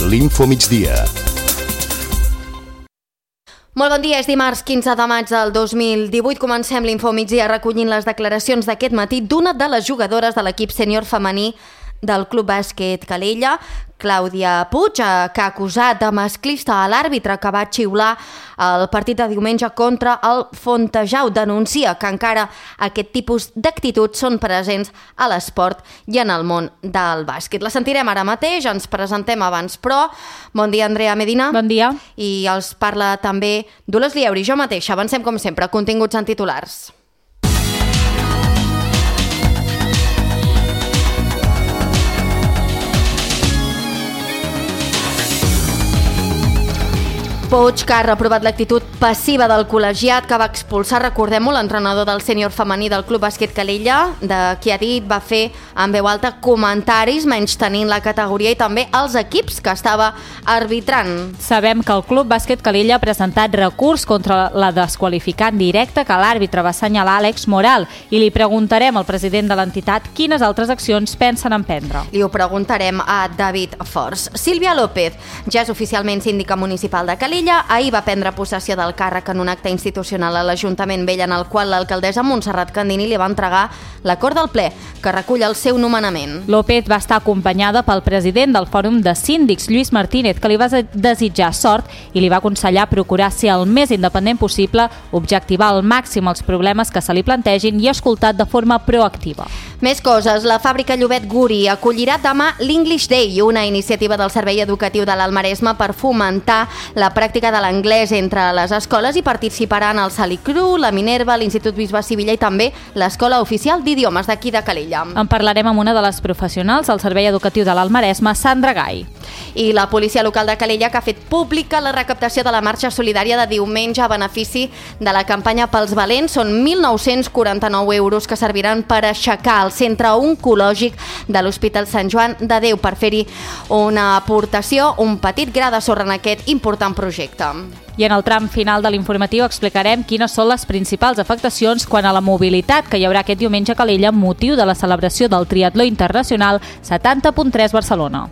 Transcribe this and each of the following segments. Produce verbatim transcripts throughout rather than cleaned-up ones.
l'Infomigdia. Molt bon dia, és dimarts quinze de maig del dos mil divuit. Comencem l'Infomigdia recollint les declaracions d'aquest matí d'una de les jugadores de l'equip sènior femení del Club Bàsquet Calella, Clàudia Puig, que ha acusat de masclista a l'àrbitre que va xiular el partit de diumenge contra el Fontejau. Denuncia que encara aquest tipus d'actituds són presents a l'esport i en el món del bàsquet. La sentirem ara mateix, ens presentem abans, però bon dia, Andrea Medina. Bon dia. I els parla també Dolors Lieuri, jo mateixa. Avancem com sempre, continguts en titulars. Puig, que ha reprovat l'actitud passiva del col·legiat que va expulsar, recordem-ho, l'entrenador del sènior femení del Club Bàsquet Calella, de qui ha dit va fer en veu alta comentaris menys tenint la categoria i també els equips que estava arbitrant. Sabem que el Club Bàsquet Calella ha presentat recurs contra la desqualificant directa que l'àrbitre va assenyalar Àlex Moral i li preguntarem al president de l'entitat quines altres accions pensen emprendre. Li ho preguntarem a David Fors. Sílvia López ja és oficialment síndica municipal de Calella. Ahir va prendre possessió del càrrec en un acte institucional a l'Ajuntament Vell en el qual l'alcaldessa Montserrat Candini li va entregar l'acord del ple que recull el seu nomenament. López va estar acompanyada pel president del Fòrum de Síndics, Lluís Martínez, que li va desitjar sort i li va aconsellar procurar ser el més independent possible, objectivar al màxim els problemes que se li plantegin i escoltar de forma proactiva. Més coses. La fàbrica Llobet Guri acollirà demà l'English Day, una iniciativa del Servei Educatiu de l'Alt Maresme per fomentar la pràctica de l'anglès entre les escoles i participaran el Salicru, la Minerva, l'Institut Bisbe Sivilla i també l'Escola Oficial d'Idiomes d'aquí de Calella. En parlarem amb una de les professionals del Servei Educatiu de l'Alt Maresme, Sandra Gai. I la policia local de Calella, que ha fet pública la recaptació de la marxa solidària de diumenge a benefici de la campanya Pels Valents. Són mil nou-cents quaranta-nou euros que serviran per aixecar el centre oncològic de l'Hospital Sant Joan de Déu per fer-hi una aportació, un petit gra de sorra en aquest important projecte. I en el tram final de l'informatiu explicarem quines són les principals afectacions quant a la mobilitat que hi haurà aquest diumenge a Calella amb motiu de la celebració del Triatló Internacional setanta punt tres Barcelona.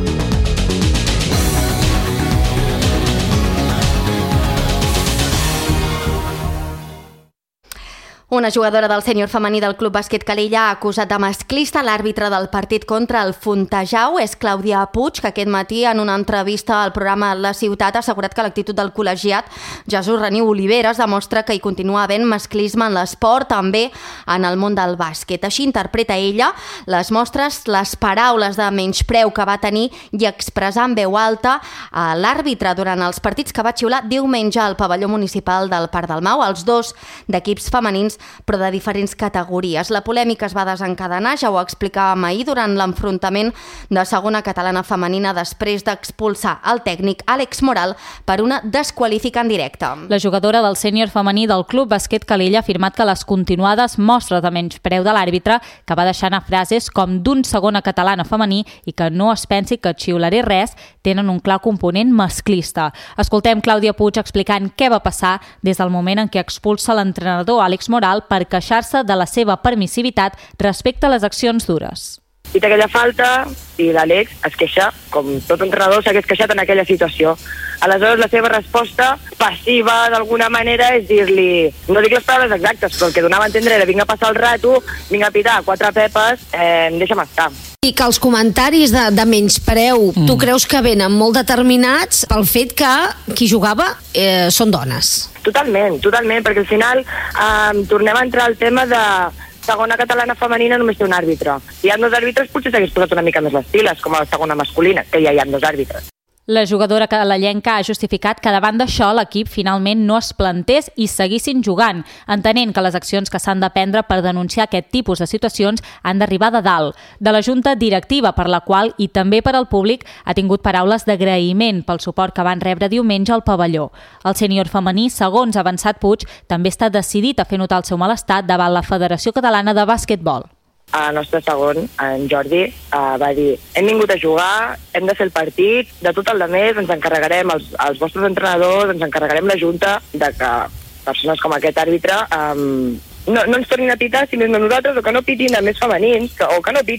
Una jugadora del sènior femení del Club Bàsquet Calella ha acusat de masclista l'àrbitre del partit contra el Fontejau. És Clàudia Puig, que aquest matí en una entrevista al programa La Ciutat ha assegurat que l'actitud del col·legiat Jesús Reniu Oliveres demostra que hi continua havent masclisme en l'esport, també en el món del bàsquet. Així interpreta ella les mostres, les paraules de menyspreu que va tenir i expressar en veu alta a l'àrbitre durant els partits que va xiular diumenge al pavelló municipal del Parc del Mau, els dos d'equips femenins però de diferents categories. La polèmica es va desencadenar, ja ho explicàvem ahir, durant l'enfrontament de segona catalana femenina després d'expulsar el tècnic Àlex Moral per una desqualificant directa. La jugadora del sènior femení del Club Bàsquet Calella ha afirmat que les continuades mostres de menyspreu de l'àrbitre, que va deixar anar frases com d'un segona catalana femení i que no es pensi que xiularé res, tenen un clar component masclista. Escoltem Clàudia Puig explicant què va passar des del moment en què expulsa l'entrenador Àlex Moral per queixar-se de la seva permissivitat respecte a les accions dures. I té aquella falta i l'Àlex es queixa, com tot entrenador s'hagués queixat en aquella situació. Aleshores, la seva resposta passiva, d'alguna manera, és dir-li, no dic les paraules exactes, però el que donava a entendre era vinga a passar el rato, vinga a pitar quatre pepes, eh, deixa'm estar. I que els comentaris de, de menyspreu, mm. tu creus que venen molt determinats pel fet que qui jugava eh, són dones? Totalment, totalment, perquè al final eh, tornem a entrar al tema de segona catalana femenina només té un àrbitre. Si hi ha dos àrbitres potser s'hagués posat una mica més les piles, com a la segona masculina, que ja hi ha dos àrbitres. La jugadora calellenca ha justificat que davant d'això l'equip finalment no es plantés i seguissin jugant, entenent que les accions que s'han de prendre per denunciar aquest tipus de situacions han d'arribar de dalt, de la junta directiva, per la qual i també per al públic ha tingut paraules d'agraïment pel suport que van rebre diumenge al pavelló. El sènior femení, segons ha avançat Puig, també està decidit a fer notar el seu malestar davant la Federació Catalana de Bàsquetbol. El nostre segon, en Jordi, va dir hem vingut a jugar, hem de fer el partit, de tot el demés ens encarregarem, els, els vostres entrenadors, ens encarregarem la junta de que persones com aquest àrbitre um, no, no ens tornin a pitar, si més no nosaltres, o que no pitin a més femenins, que, o que no pitin.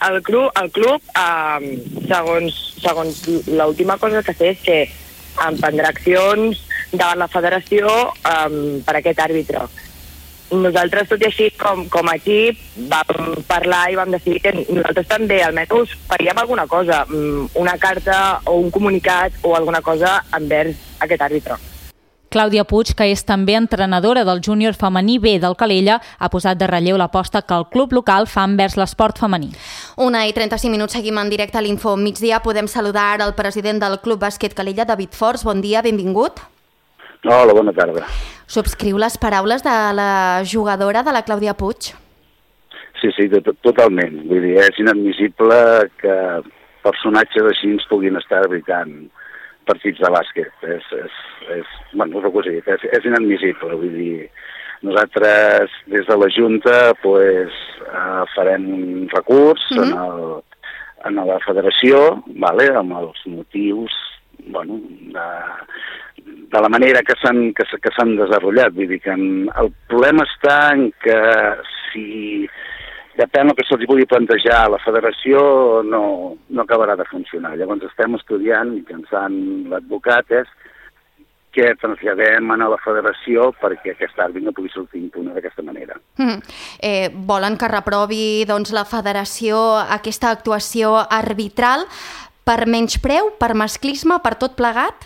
el club, el club eh, segons, segons l'última cosa que sé és que em prendrà accions davant la federació eh, per aquest àrbitre. Nosaltres, tot i així, com, com a equip, vam parlar i vam decidir que nosaltres també almenys faríem alguna cosa, una carta o un comunicat o alguna cosa envers aquest àrbitre. Clàudia Puig, que és també entrenadora del júnior femení B del Calella, ha posat de relleu l'aposta que el club local fa envers l'esport femení. Una i trenta-cinc minuts, seguim en directe a l'Info Migdia. Podem saludar el president del Club Bàsquet Calella, David Forts. Bon dia, benvingut. Hola, bona tarda. Subscriu les paraules de la jugadora, de la Clàudia Puig? Sí, sí, tot, totalment. Vull dir, és inadmissible que personatges així ens puguin estar arbitrant partits de bàsquet. És, és, és, bueno, és el que us he dit, és, és inadmissible. Vull dir, nosaltres des de la Junta pues, uh, farem un recurs mm-hmm. en, el, en la federació, vale, amb els motius bueno, de, de la manera que s'han que, que s'han desenvolupat. Vull dir que en, el problema està en que si depèn del que se'ls pugui plantejar a la federació, no, no acabarà de funcionar. Llavors estem estudiant, mitjançant l'advocat, és que traslladem a la federació perquè aquest àrbit no pugui sortir impune d'aquesta manera. Mm. Eh, volen que reprovi doncs, la federació aquesta actuació arbitral per menyspreu, per masclisme, per tot plegat?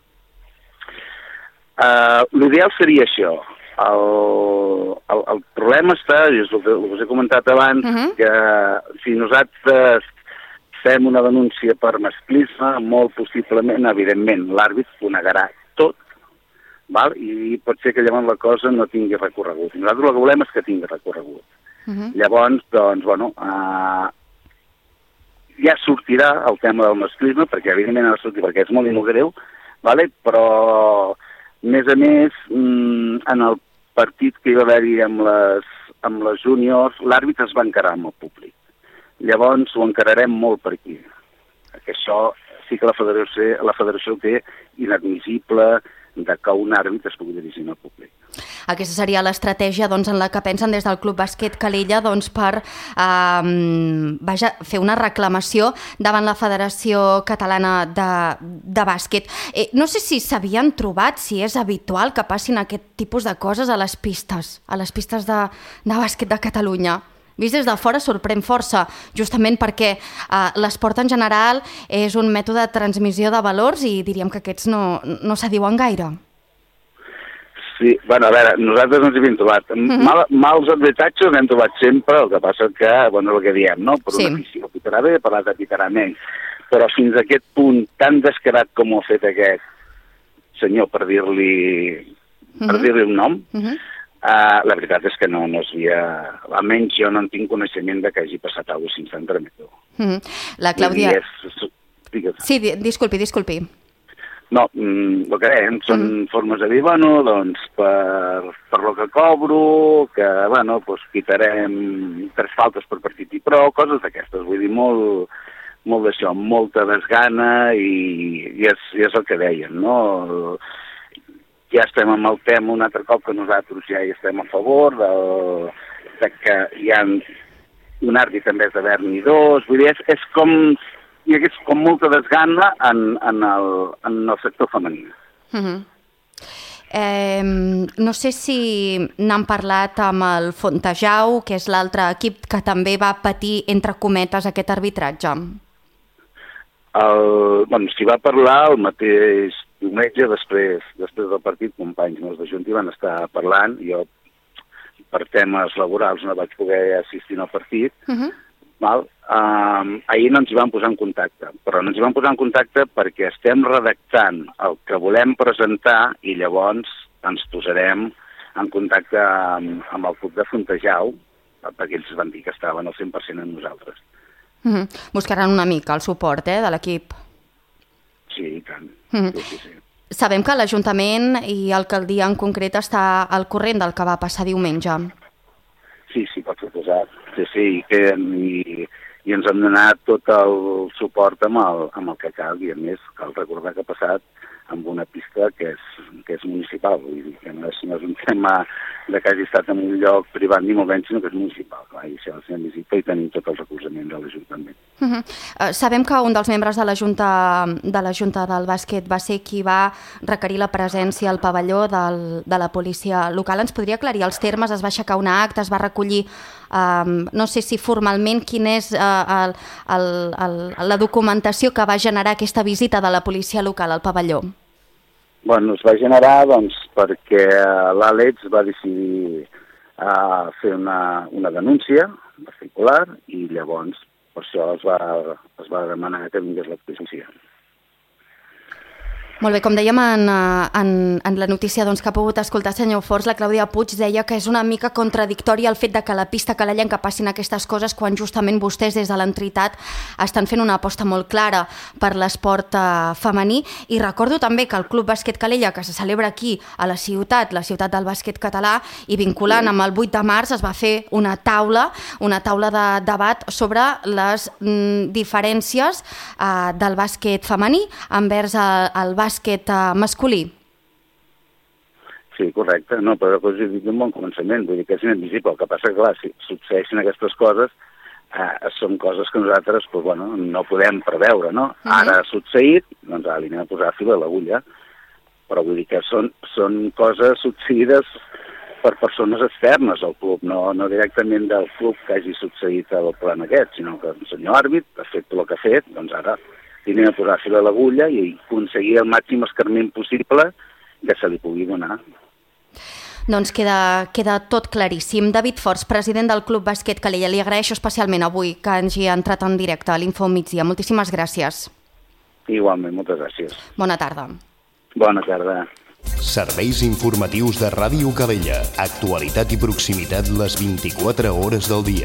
Uh, L'ideal seria això. El, el, el problema està, és el que us he comentat abans, uh-huh. que si nosaltres fem una denúncia per masclisme, molt possiblement, evidentment, l'àrbit ho negarà tot, val? I pot ser que llavors la cosa no tingui recorregut. Nosaltres el que volem és que tingui recorregut. Uh-huh. Llavors, doncs, bueno, uh, ja sortirà el tema del masclisme, perquè evidentment ha de sortir, perquè és molt i molt greu, vale? Però, a més a més, en el partit que hi va haver-hi amb les, amb les júniors, l'àrbitre es va encarar amb el públic. Llavors ho encararem molt per aquí. Que això sí que la federació, la federació té inadmissible de que un àrbitre es pugui dirigir al públic. Aquesta seria l'estratègia doncs, en la que pensen des del Club Bàsquet Calella doncs, per eh, vaja, fer una reclamació davant la Federació Catalana de, de Bàsquet. Eh, no sé si s'havien trobat, si és habitual que passin aquest tipus de coses a les pistes, a les pistes de, de bàsquet de Catalunya. Vist des de fora sorprèn força, justament perquè eh, l'esport en general és un mètode de transmissió de valors i diríem que aquests no, no s'adiuen gaire. Sí, bueno, a veure, nosaltres ens hi hem trobat. Mm-hmm. Mal, mals arbitratges n'hem trobat sempre, el que passa que, bueno, el que diem, no? Per sí. Una afició pitarà bé, per l'altra pitarà menys. Però fins a aquest punt tan descarat com ho ha fet aquest senyor, per dir-li mm-hmm. per dir-li un nom, mm-hmm. uh, la veritat és que no, no es havia... Almenys jo no en tinc coneixement de que hagi passat alguna cosa sense entremetó. Mm-hmm. La Clàudia... És... Sí, disculpi, disculpi. No, el que dèiem són mm. formes de dir, bueno, doncs per, per lo que cobro, que, bueno, doncs quitarem tres faltes per partit i prou, coses d'aquestes, vull dir, molt, molt d'això, molta desgana i, i, és, i és el que deien, no? Ja estem amb el tema un altre cop que nosaltres ja hi estem a favor de, de que hi ha un àrbit en vez d'haver-n'hi dos, vull dir, és, és com... hi hagués com molta desgana en, en, el, en el sector femení. Uh-huh. eh, no sé si n'han parlat amb el Fontejau, que és l'altre equip que també va patir, entre cometes, aquest arbitratge. El, bueno, s'hi va parlar el mateix diumenge, després, després del partit, companys meus de Junta van estar parlant, jo per temes laborals no vaig poder assistir al partit, uh-huh. Val? Um, ahir no ens hi vam posar en contacte, però no ens hi vam posar en contacte perquè estem redactant el que volem presentar i llavors ens posarem en contacte amb, amb el club de Fontejau, perquè ells van dir que estaven al cent per cent amb nosaltres. Mm-hmm. Buscaran una mica el suport eh, de l'equip. Sí, i tant. Mm-hmm. Sí, sí, sí. Sabem que l'Ajuntament i l'alcaldia en concret està al corrent del que va passar diumenge. Sí, sí, pot suposar. Sí, sí, i, que, i, i ens han donat tot el suport amb el, amb el que cal, i a més cal recordar que ha passat amb una pista que és, que és municipal, vull dir que no és, no és un tema de que hagi estat en un lloc privat ni molt menys, sinó que és municipal, clar, i això és visible i tenim tot el recolzament de l'Ajuntament. Uh -huh. uh, sabem que un dels membres de la Junta, de la Junta del Bàsquet va ser qui va requerir la presència al pavelló del, de la policia local. Ens podria aclarir els termes? Es va aixecar una acta, es va recollir, um, no sé si formalment, quin és uh, el, el, el, la documentació que va generar aquesta visita de la policia local al pavelló? Bueno, es va generar doncs, perquè l'Àlex va decidir uh, fer una, una denúncia particular i llavors per això es va, es va demanar que vingués la policia. Molt bé, com dèiem en, en, en la notícia doncs, que ha pogut escoltar, senyor Forns, la Clàudia Puig deia que és una mica contradictori el fet de que a la pista calellenca passin aquestes coses quan justament vostès des de l'entitat estan fent una aposta molt clara per l'esport eh, femení. I recordo també que el Club Bàsquet Calella, que se celebra aquí a la ciutat, la ciutat del bàsquet català, i vinculant amb el vuit de març es va fer una taula, una taula de debat sobre les mm, diferències eh, del bàsquet femení envers el, el bàsquet bàsquet masculí. Sí, correcte. No, però us he dit un bon començament, vull dir que és invisible. El que passa que, clar, si succeeixen aquestes coses, eh, són coses que nosaltres pues, bueno, no podem preveure, no? Uh-huh. Ara ha succeït, doncs ara li anem a posar fil a l'agulla, però vull dir que són, són coses succeïdes per persones externes al club, no, no directament del club que hagi succeït el problema aquest, sinó que el senyor àrbit ha fet el que ha fet, doncs ara i anem a posar fil a l'agulla i aconseguir el màxim escarment possible que se li pugui donar. Doncs queda, queda tot claríssim. David Forns, president del Club Bàsquet Calella, li agraeixo especialment avui que hagi entrat en directe a l'Info Migdia. Moltíssimes gràcies. Igualment, moltes gràcies. Bona tarda. Bona tarda. Serveis informatius de Ràdio Calella. Actualitat i proximitat les vint-i-quatre hores del dia.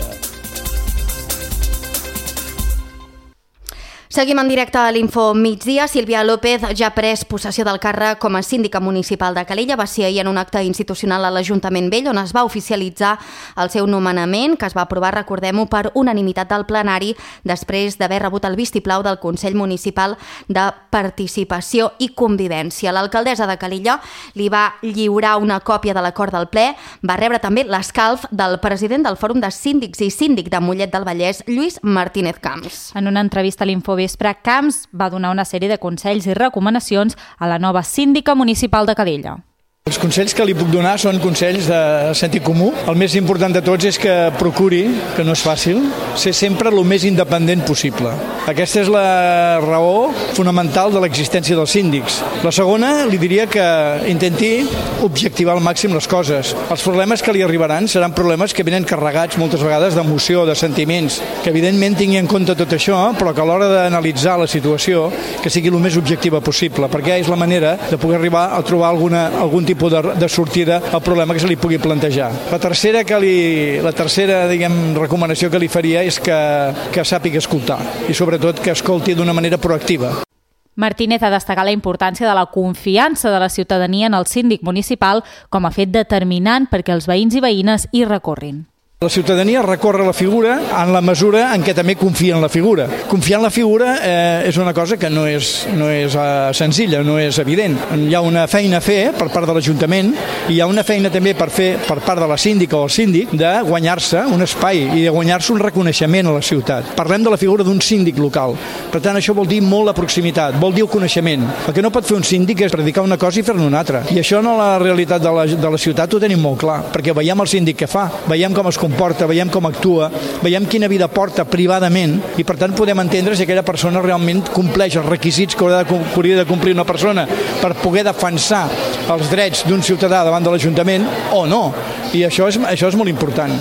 Seguim en directe a l'Info Migdia. Sílvia López ja ha pres possessió del càrrec com a síndica municipal de Calella. Va ser ahir en un acte institucional a l'Ajuntament Vell on es va oficialitzar el seu nomenament, que es va aprovar, recordem-ho, per unanimitat del plenari després d'haver rebut el vistiplau del Consell Municipal de Participació i Convivència. L'alcaldessa de Calella li va lliurar una còpia de l'acord del ple. Va rebre també l'escalf del president del Fòrum de Síndics i síndic de Mollet del Vallès, Lluís Martínez Camps. En una entrevista a l'Info Vespre, Camps va donar una sèrie de consells i recomanacions a la nova síndica municipal de Calella. Els consells que li puc donar són consells de sentit comú. El més important de tots és que procuri, que no és fàcil, ser sempre el més independent possible. Aquesta és la raó fonamental de l'existència dels síndics. La segona, li diria que intenti objectivar al màxim les coses. Els problemes que li arribaran seran problemes que venen carregats moltes vegades d'emoció, de sentiments, que evidentment tingui en compte tot això, però que a l'hora d'analitzar la situació que sigui el més objectiva possible, perquè és la manera de poder arribar a trobar alguna, algun tipus De, de sortida al problema que se li pugui plantejar. La tercera, que li, la tercera diguem, recomanació que li faria és que, que sàpiga escoltar i sobretot que escolti d'una manera proactiva. Martínez ha destacat la importància de la confiança de la ciutadania en el síndic municipal com a fet determinant perquè els veïns i veïnes hi recorrin. La ciutadania recorre la figura en la mesura en què també confia en la figura. Confiar en la figura eh, és una cosa que no és, no és uh, senzilla, no és evident. Hi ha una feina a fer per part de l'Ajuntament i hi ha una feina també per fer per part de la síndica o el síndic de guanyar-se un espai i de guanyar-se un reconeixement a la ciutat. Parlem de la figura d'un síndic local. Per tant, això vol dir molt la proximitat, vol dir el coneixement. El que no pot fer un síndic és predicar una cosa i fer-ne una altra. I això en la realitat de la, de la ciutat ho tenim molt clar, perquè veiem el síndic que fa, veiem com es comporta, veiem com actua, veiem quina vida porta privadament i per tant podem entendre si aquella persona realment compleix els requisits que hauria de, que hauria de complir una persona per poder defensar els drets d'un ciutadà davant de l'Ajuntament o no. I això és, això és molt important.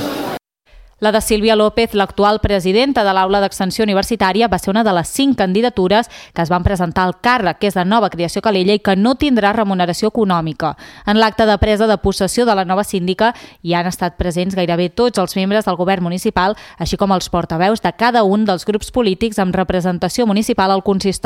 La de Sílvia López, l'actual presidenta de l'Aula d'Extensió Universitària, va ser una de les cinc candidatures que es van presentar al càrrec, que és de nova creació a Calella i que no tindrà remuneració econòmica. En l'acte de presa de possessió de la nova síndica hi han estat presents gairebé tots els membres del govern municipal, així com els portaveus de cada un dels grups polítics amb representació municipal al consistori.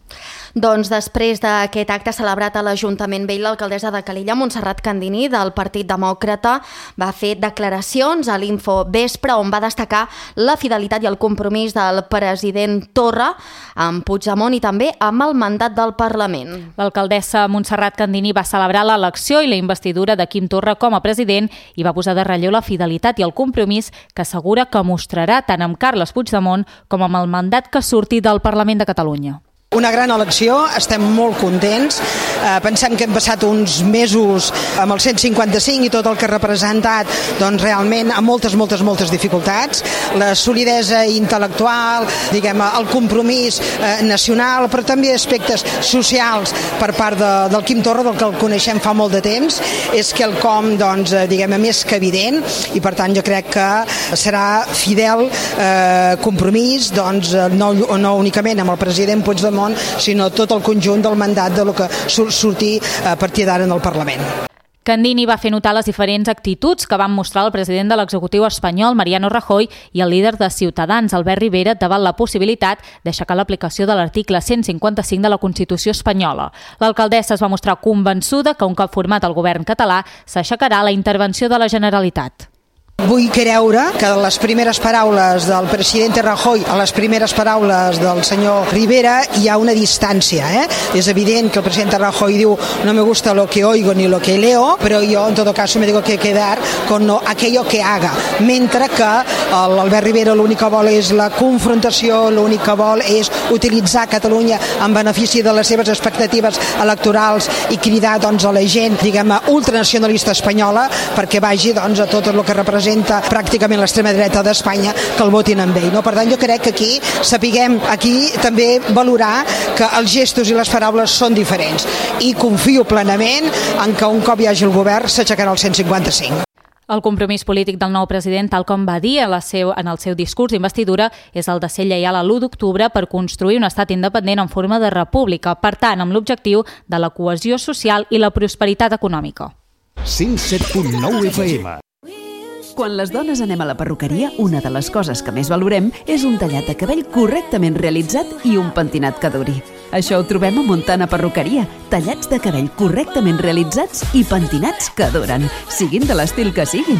Doncs després d'aquest acte celebrat a l'Ajuntament Vell, l'alcaldessa de Calella, Montserrat Candini, del Partit Demòcrata, va fer declaracions a l'Info Vespre on va destacar la fidelitat i el compromís del president Torra amb Puigdemont i també amb el mandat del Parlament. L'alcaldessa Montserrat Candini va celebrar l'elecció i la investidura de Quim Torra com a president i va posar de relleu la fidelitat i el compromís que assegura que mostrarà tant amb Carles Puigdemont com amb el mandat que surti del Parlament de Catalunya. Una gran elecció, estem molt contents, eh, pensem que hem passat uns mesos amb el cent cinquanta cinc i tot el que ha representat, doncs realment amb moltes, moltes, moltes dificultats, la solidesa intel·lectual, diguem, el compromís eh, nacional, però també aspectes socials per part de, del Quim Torra, del que el coneixem fa molt de temps, és quelcom, doncs, diguem, més que evident, i per tant jo crec que serà fidel eh, compromís, doncs, no, no únicament amb el president Puigdemont, sinó tot el conjunt del mandat de lo que surti a partir d'ara en el Parlament. Candini va fer notar les diferents actituds que van mostrar el president de l'executiu espanyol, Mariano Rajoy, i el líder de Ciutadans, Albert Rivera, davant la possibilitat d'aixecar l'aplicació de l'article cent cinquanta-cinc de la Constitució espanyola. L'alcaldessa es va mostrar convençuda que un cop format el govern català s'aixecarà la intervenció de la Generalitat. Vull creure que de les primeres paraules del president Rajoy a les primeres paraules del senyor Rivera hi ha una distància. Eh? És evident que el president Rajoy diu no me gusta lo que oigo ni lo que leo, però jo en todo caso me digo que quedar con no, aquello que haga. Mentre que l'Albert Rivera l'únic que vol és la confrontació, l'únic que vol és utilitzar Catalunya en benefici de les seves expectatives electorals i cridar doncs, a la gent, diguem, ultranacionalista espanyola perquè vagi doncs, a tot el que representa pràcticament l'extrema dreta d'Espanya que el votin amb ell. No? Per tant, jo crec que aquí sapiguem aquí també valorar que els gestos i les paraules són diferents i confio plenament en que un cop hi hagi el govern s'aixecarà el cent cinquanta-cinc. El compromís polític del nou president, tal com va dir en, la seu, en el seu discurs d'investidura, és el de ser lleial a l'u d'octubre per construir un estat independent en forma de república, per tant, amb l'objectiu de la cohesió social i la prosperitat econòmica. cent set punt nou F M. Quan les dones anem a la perruqueria, una de les coses que més valorem és un tallat de cabell correctament realitzat i un pentinat que duri. Això ho trobem a Montana Perruqueria. Tallats de cabell correctament realitzats i pentinats que duren, siguin de l'estil que siguin.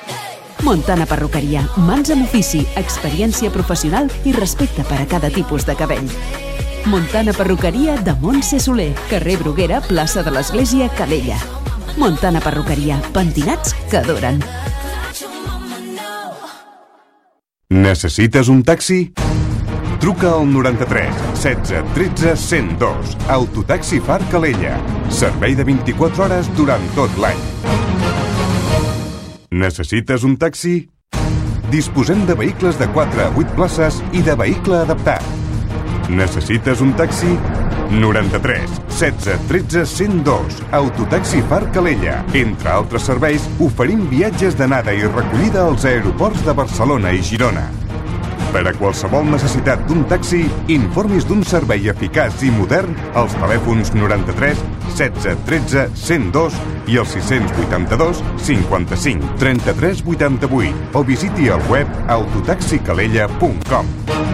Montana Perruqueria. Mans amb ofici, experiència professional i respecte per a cada tipus de cabell. Montana Perruqueria de Montse Soler, carrer Bruguera, plaça de l'Església, Calella. Montana Perruqueria. Pentinats que duren. Necessites un taxi? Truca al noranta-tres setze tretze cent dos. Autotaxi Far Calella. Servei de vint-i-quatre hores durant tot l'any. Necessites un taxi? Disposem de vehicles de quatre a vuit places i de vehicle adaptat. Necessites un taxi? noranta-tres setze tretze cent dos. Autotaxi Far Calella. Entre altres serveis, oferim viatges d'anada i recollida als aeroports de Barcelona i Girona. Per a qualsevol necessitat d'un taxi, informis d'un servei eficaç i modern als telèfons noranta-tres setze tretze cent dos i el sis vuit dos cinquanta-cinc trenta-tres vuitanta-vuit o visiti el web autotaxicalella punt com.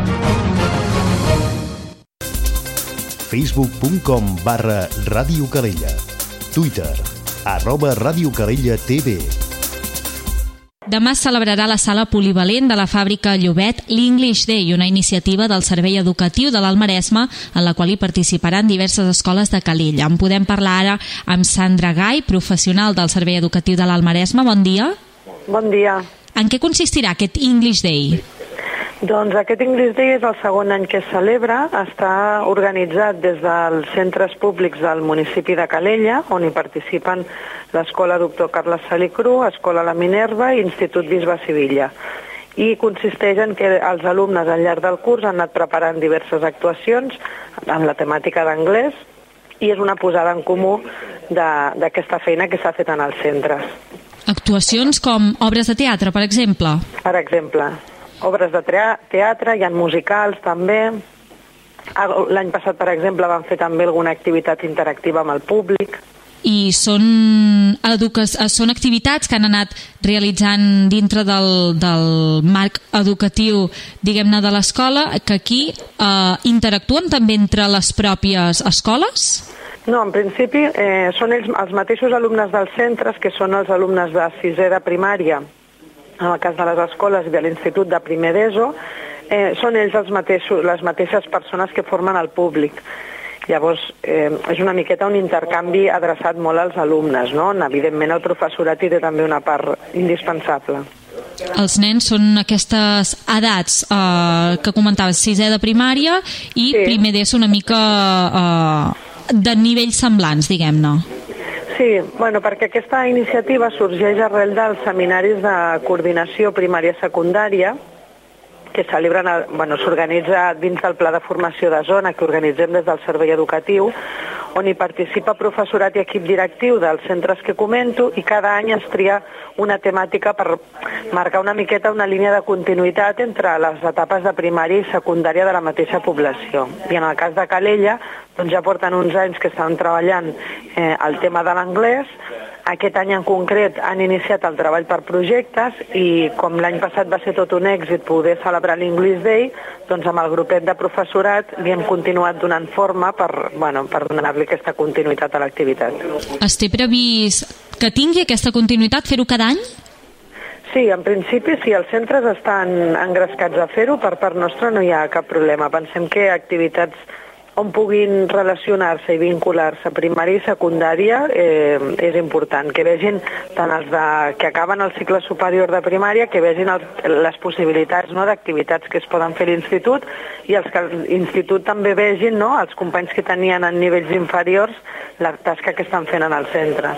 facebook punt com barra Ràdio Calella. Twitter, arroba Ràdio Calella T V. Demà es celebrarà a la sala polivalent de la fàbrica Llobet l'English Day, una iniciativa del Servei Educatiu de l'Alt Maresme en la qual hi participaran diverses escoles de Calella. En podem parlar ara amb Sandra Gai, professional del Servei Educatiu de l'Alt Maresme. Bon dia. Bon dia. En què consistirà aquest English Day? Doncs aquest English Day és el segon any que es celebra. Està organitzat des dels centres públics del municipi de Calella, on hi participen l'Escola Doctor Carles Salicru, Escola La Minerva i Institut Bisbe Sivilla. I consisteix en que els alumnes al llarg del curs han anat preparant diverses actuacions en la temàtica d'anglès i és una posada en comú d'aquesta feina que s'ha fet en els centres. Actuacions com obres de teatre, per exemple? Per exemple, obres de teatre, hi ha musicals també. L'any passat, per exemple, van fer també alguna activitat interactiva amb el públic. i són, educa... són activitats que han anat realitzant dintre del, del marc educatiu, diguem-ne, de l'escola, que aquí eh, interactuen també entre les pròpies escoles? No, en principi eh, són ells, els mateixos alumnes dels centres, que són els alumnes de sisè de primària, en el cas de les escoles i de l'institut de primer d'ESO, eh, són ells els mateixos, les mateixes persones que formen el públic. Llavors, eh, és una miqueta un intercanvi adreçat molt als alumnes, no? Evidentment, el professorat hi té també una part indispensable. Els nens són aquestes edats eh, que comentaves, sisè de primària i sí. primer d'ESO, una mica eh, de nivells semblants, diguem-ne. Sí, bueno, perquè aquesta iniciativa sorgeix arrel dels seminaris de coordinació primària-secundària, que celebren, bueno, s'organitza dins del Pla de Formació de Zona que organitzem des del Servei Educatiu, on hi participa professorat i equip directiu dels centres que comento, i cada any es tria una temàtica per marcar una miqueta una línia de continuïtat entre les etapes de primària i secundària de la mateixa població. I en el cas de Calella, doncs ja porten uns anys que estan treballant eh, el tema de l'anglès. Aquest any en concret han iniciat el treball per projectes i com l'any passat va ser tot un èxit poder celebrar l'English Day, doncs amb el grupet de professorat li hem continuat donant forma per, bueno, per donar-li aquesta continuïtat a l'activitat. Es té previst que tingui aquesta continuïtat, fer-ho cada any? Sí, en principi, si els centres estan engrescats a fer-ho, per part nostra no hi ha cap problema. Pensem que activitats on puguin relacionar-se i vincular-se primària i secundària eh, és important, que vegin tant els de, que acaben el cicle superior de primària, que vegin els, les possibilitats, no, d'activitats que es poden fer a l'institut, i els que l'institut també vegin, no, els companys que tenien en nivells inferiors la tasca que estan fent en el centre.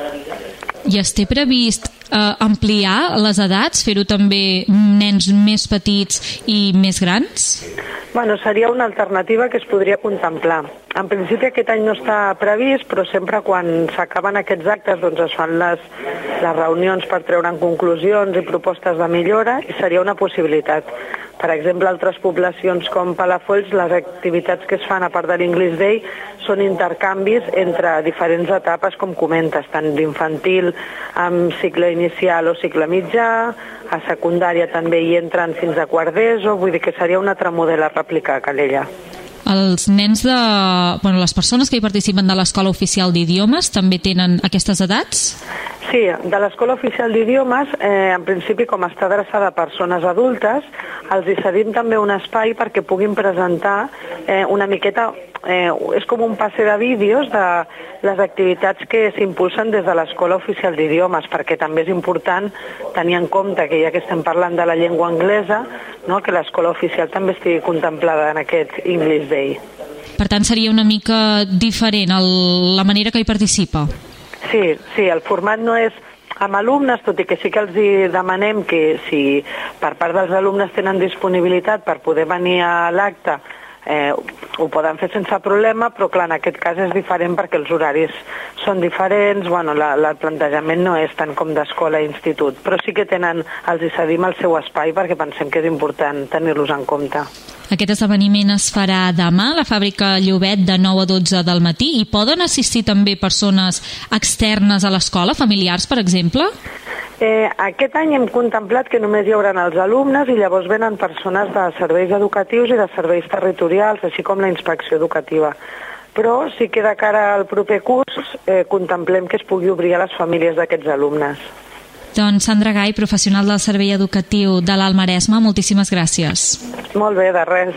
I es té previst eh, ampliar les edats, fer-ho també nens més petits i més grans? Bueno, seria una alternativa que es podria contemplar. En principi aquest any no està previst, però sempre quan s'acaben aquests actes doncs es fan les, les reunions per treure'n conclusions i propostes de millora, i seria una possibilitat. Per exemple, altres poblacions com Palafolls, les activitats que es fan a part de l'English Day són intercanvis entre diferents etapes, com comentes, tant d'infantil amb cicle inicial o cicle mitjà, a secundària també hi entren fins a quart d'ESO, vull dir que seria un altre model a replicar a Calella. Els nens de... Bueno, les persones que hi participen de l'Escola Oficial d'Idiomes també tenen aquestes edats? Sí, de l'Escola Oficial d'Idiomes, eh, en principi, com està adreçada a persones adultes, els hi cedim també un espai perquè puguin presentar eh, una miqueta, eh, és com un passe de vídeos de les activitats que s'impulsen des de l'Escola Oficial d'Idiomes, perquè també és important tenir en compte que ja que estem parlant de la llengua anglesa, no, que l'Escola Oficial també estigui contemplada en aquest English Day. Per tant, seria una mica diferent el, la manera que hi participa. Sí, sí, el format no és amb alumnes, tot i que sí que els hi demanem que si per part dels alumnes tenen disponibilitat per poder venir a l'acte, eh, ho poden fer sense problema, però clar, en aquest cas és diferent perquè els horaris són diferents, bueno, la, la, el plantejament no és tant com d'escola i institut, però sí que tenen, els hi cedim el seu espai perquè pensem que és important tenir-los en compte. Aquest esdeveniment es farà demà a la fàbrica Llobet de nou a dotze del matí, i poden assistir també persones externes a l'escola, familiars, per exemple? Eh, aquest any hem contemplat que només hi haurà els alumnes i llavors venen persones de serveis educatius i de serveis territorials, així com la inspecció educativa. Però sí que de cara al proper curs eh, contemplem que es pugui obrir a les famílies d'aquests alumnes. Doncs Sandra Gai, professional del Servei Educatiu de l'Alt Maresme, moltíssimes gràcies. Molt bé, de res.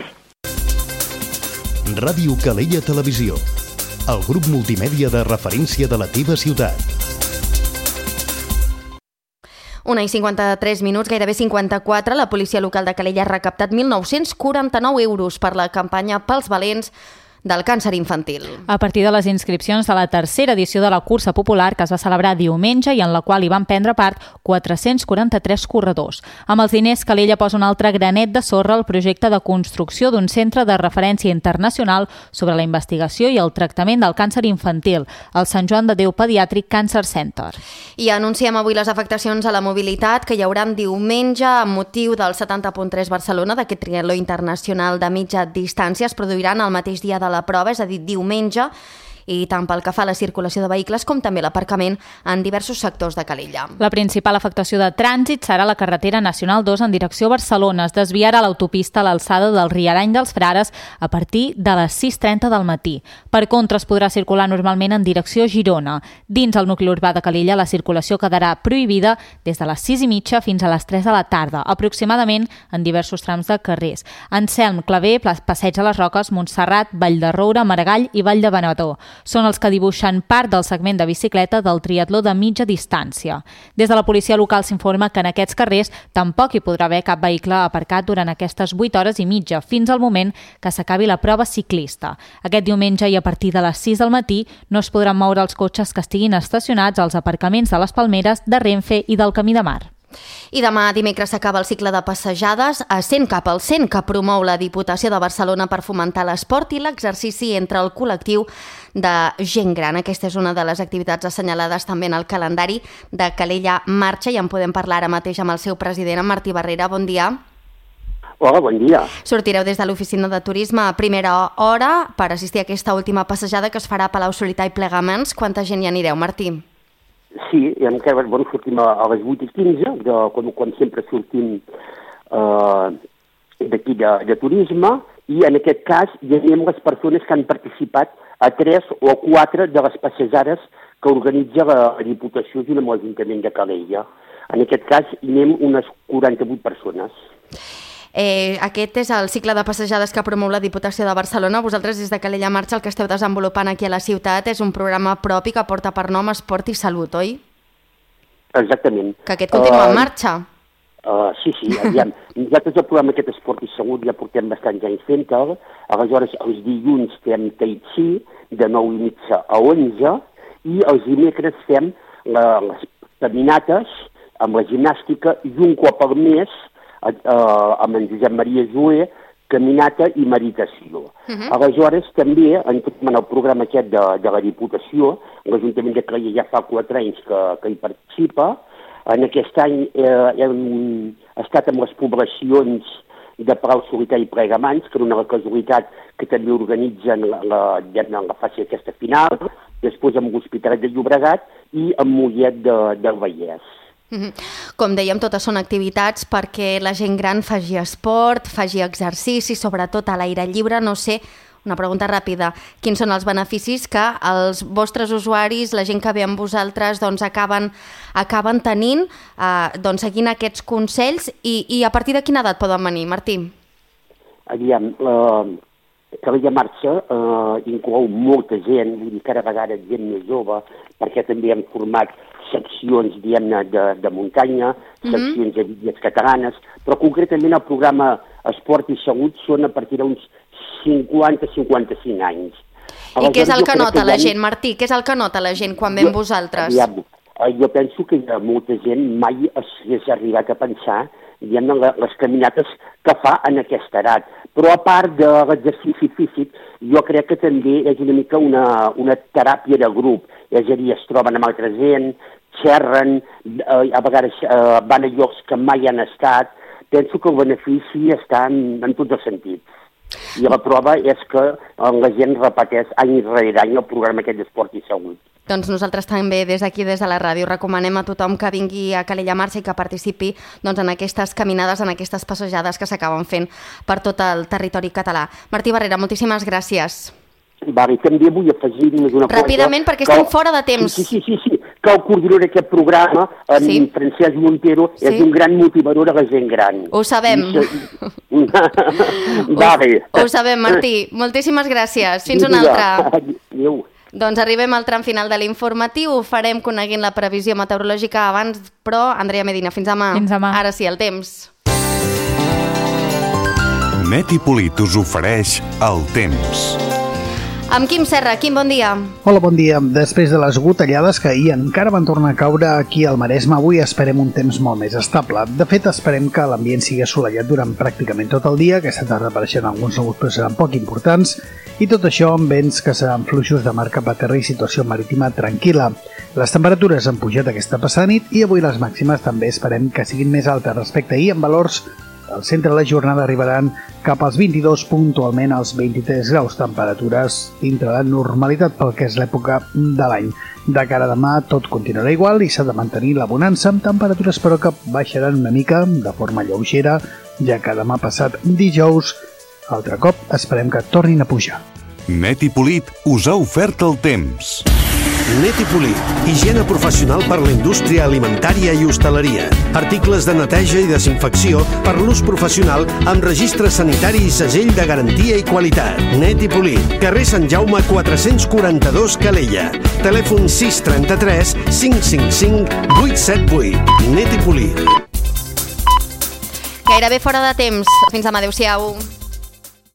Ràdio Calella Televisió, el grup multimèdia de referència de la teva ciutat. Una i cinquanta-tres minuts, gairebé cinquanta-quatre, la policia local de Calella ha recaptat mil nou-cents quaranta-nou euros per la campanya Pels Valents del càncer infantil. A partir de les inscripcions de la tercera edició de la cursa popular que es va celebrar diumenge i en la qual hi van prendre part quatre-cents quaranta-tres corredors. Amb els diners, Calella posa un altre granet de sorra al projecte de construcció d'un centre de referència internacional sobre la investigació i el tractament del càncer infantil, el Sant Joan de Déu Pediatric Cancer Center. I anunciem avui les afectacions a la mobilitat que hi haurà diumenge amb motiu del setanta punt tres Barcelona, d'aquest triatló internacional de mitja distància. Es produiran el mateix dia de la prova, és a dir, diumenge, i tant pel que fa a la circulació de vehicles com també l'aparcament en diversos sectors de Calella. La principal afectació de trànsit serà la carretera nacional dos en direcció a Barcelona. Es desviarà l'autopista a l'alçada del Riarany dels Frares a partir de les sis trenta del matí. Per contra, es podrà circular normalment en direcció a Girona. Dins el nucli urbà de Calella, la circulació quedarà prohibida des de les sis i mitja fins a les tres de la tarda, aproximadament en diversos trams de carrers. Anselm, Clavé, Passeig a les Roques, Montserrat, Vall de Roure, Maragall i Vall de Benetó. Són els que dibuixen part del segment de bicicleta del triatló de mitja distància. Des de la policia local s'informa que en aquests carrers tampoc hi podrà haver cap vehicle aparcat durant aquestes vuit hores i mitja, fins al moment que s'acabi la prova ciclista. Aquest diumenge i a partir de les sis del matí no es podran moure els cotxes que estiguin estacionats als aparcaments de les Palmeres, de Renfe i del Camí de Mar. I demà dimecres s'acaba el cicle de passejades a cent cap al cent que promou la Diputació de Barcelona per fomentar l'esport i l'exercici entre el col·lectiu de gent gran. Aquesta és una de les activitats assenyalades també en el calendari de Calella Marxa i en podem parlar ara mateix amb el seu president, en Martí Barrera. Bon dia. Hola, bon dia. Sortireu des de l'oficina de turisme a primera hora per assistir a aquesta última passejada que es farà a Palau-solità i Plegamans. Quanta gent hi anireu, Martí? Sí, encara, bueno, sortim a, a les vuit i quinze, de, quan, quan sempre sortim eh, d'aquí de, de turisme, i en aquest cas hi anem les persones que han participat a tres o quatre de les passejades que organitza la Diputació junt amb l'Ajuntament de Calella. En aquest cas hi anem unes quaranta-vuit persones. Eh, aquest és el cicle de passejades que promou la Diputació de Barcelona. Vosaltres des de Calella Marxa el que esteu desenvolupant aquí a la ciutat és un programa propi que porta per nom Esport i Salut, oi? Exactament. Que aquest continua uh, en marxa. Uh, sí, sí, aviam. Nosaltres el programa aquest Esport i Salut ja portem bastants anys fent-el. Aleshores, els dilluns fem tai chi de nou i mitja a onze i els dimecres fem la, les caminates amb la gimnàstica i un cop al mes Uh, amb en Josep Maria Joé, caminata i meditació. Uh-huh. Aleshores, també entrem en el programa aquest de, de la Diputació, l'Ajuntament de Calella ja fa quatre anys que, que hi participa. En aquest any eh, hem estat amb les poblacions de Palau-solità i Plegamans, que era una casualitat que també organitzen la, la, la fase aquesta final, després amb l'Hospitalet de Llobregat i amb Mollet de, del Vallès. Com dèiem, totes són activitats perquè la gent gran faci esport, faci exercici, sobretot a l'aire lliure. No sé, una pregunta ràpida, quins són els beneficis que els vostres usuaris, la gent que ve amb vosaltres, doncs acaben, acaben tenint eh, doncs seguint aquests consells i, i a partir de quina edat poden venir, Martí? Aviam, la Calella Marxa eh, inclou molta gent, vull dir, cada vegada gent més jove, perquè també hem format seccions, diguem-ne, de, de muntanya, mm-hmm. seccions de vídeos catalanes, però concretament el programa Esport i Salut són a partir d'uns cinquanta a cinquanta-cinc anys. I què és el que nota la gent, Martí? Què és el que nota la gent quan ve amb vosaltres? Aviam, jo penso que molta gent mai s'ha arribat a pensar diguem-ne, les caminates que fa en aquesta edat. Però a part de l'exercici físic, jo crec que també és una mica una, una teràpia de grup. És a dir, es troben amb altra gent, xerren, eh, a vegades eh, van a llocs que mai han estat. Penso que el benefici està en, en tots els sentits. I la prova és que la gent repeteix any rere any el programa aquest d'Esport i Salut. Doncs nosaltres també des d'aquí, des de la ràdio, recomanem a tothom que vingui a Calella Marxa i que participi doncs, en aquestes caminades, en aquestes passejades que s'acaben fent per tot el territori català. Martí Barrera, moltíssimes gràcies. Vale, també vull afegir només una cosa. Ràpidament, perquè estem fora de temps. Sí, sí, sí, sí, que el coordinador d'aquest programa, en sí. Francesc Montero, sí. és un gran motivador de la gent gran. Ho sabem. Vale. Ho, ho sabem, Martí. Moltíssimes gràcies. Fins una altra. Adéu. Doncs arribem al tram final de l'informatiu. Ho farem coneguent la previsió meteorològica abans, però Andrea Medina, fins demà. Fins demà. Ara sí, el temps. Net i Polit us ofereix el temps. Amb Quim Serra. Quim, bon dia. Hola, bon dia. Després de les gotellades que ahir encara van tornar a caure aquí al Maresme, avui esperem un temps molt més estable. De fet, esperem que l'ambient sigui assolellat durant pràcticament tot el dia. Aquesta tarda apareixen alguns núvols, però seran poc importants. I tot això amb vents que seran fluixos de mar cap a terra i situació marítima tranquil·la. Les temperatures han pujat aquesta passada nit i avui les màximes també esperem que siguin més altes respecte a ahir, amb valors Al centre de la jornada arribaran cap als vint-i-dos, puntualment als vint-i-tres graus, temperatures dintre la normalitat pel que és l'època de l'any. De cara a demà tot continuarà igual i s'ha de mantenir la bonança amb temperatures però que baixaran una mica de forma lleugera, ja que demà passat dijous altre cop esperem que tornin a pujar. Net i Polit us ha ofert el temps. Net i Polit, higiene professional per la indústria alimentària i hostaleria. Articles de neteja i desinfecció per l'ús professional amb registre sanitari i segell de garantia i qualitat. Net i Polit, carrer Sant Jaume quatre-cents quaranta-dos, Calella. Telèfon sis trenta-tres cinc cinc cinc vuit set vuit. Net i Polit. Gairebé fora de temps. Fins demà, adeu-siau.